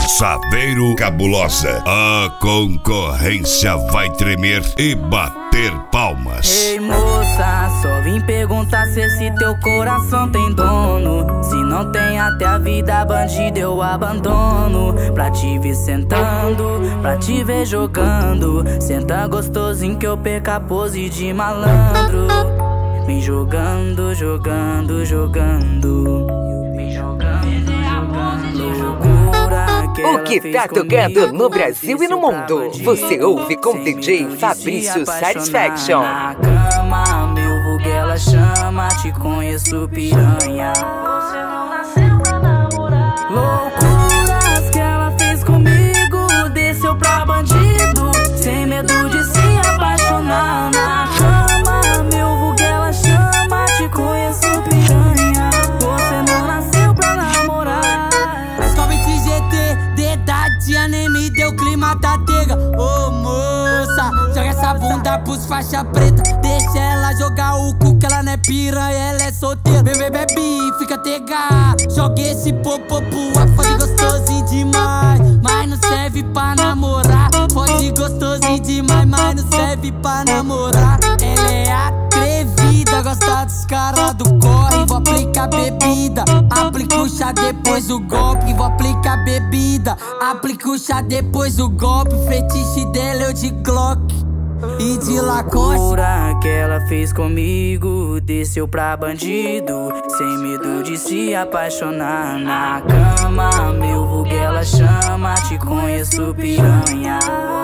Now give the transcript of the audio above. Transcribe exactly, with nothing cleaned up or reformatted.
Saveiro Cabulosa. A concorrência vai tremer e bater palmas. Ei moça, só vim perguntar se esse teu coração tem dono. Se não tem, até a vida bandida eu abandono. Pra te ver sentando, pra te ver jogando. Senta gostosinho que eu perca a pose de malandro. Vem jogando, jogando, jogando. Vem jogando, jogando. Loucura que O que tá tocando no Brasil e no mundo, você ouve com D J Fabrício Satisfaction. Na cama, meu vulgo ela chama, te conheço piranha. Você não nasceu pra namorar. Loucuras que ela fez comigo, desceu pra bandido, sem medo de se apaixonar. Na cama, meu vulgo ela chama, te conheço piranha. Você não nasceu pra namorar. Somente G T, dedade, nem me deu clima da tega. Ô moça, joga essa bunda pros faixa preta. Deixa ela jogar o cu que ela não é piranha, ela é solteira. Bebê, bebe, fica tega. Joga esse popô pro fode gostosinho demais, mas não serve pra namorar. Fode gostosinho demais, mas não serve pra namorar. Ela é atrevida, gosta dos caras do corre. Vou aplicar bebida, aplica o chá depois o golpe. Vou aplicar bebida, aplica o chá depois o golpe. Fetiche dela eu de Glock e de Lacoste. Loucura que ela fez comigo, desceu pra bandido, sem medo de se apaixonar. Na cama, meu vulgo ela chama, te conheço piranha.